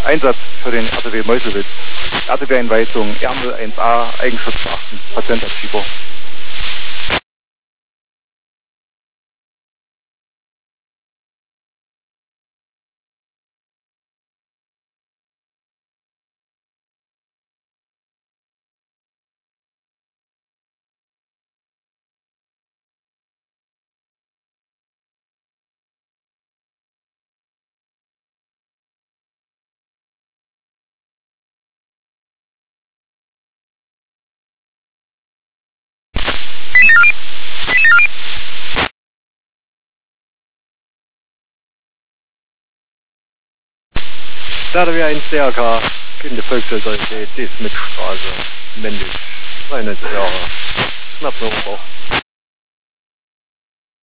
Einsatz für den RTW Meuselwitz. RTW-Einweisung Ärmel 1a, Eigenschutz beachten, Patient hat Fieber. RTW 1 DRK, Kind der Volksautorität, Desmitstraße, männlich, 93 Jahre, knapp 9 Bauch.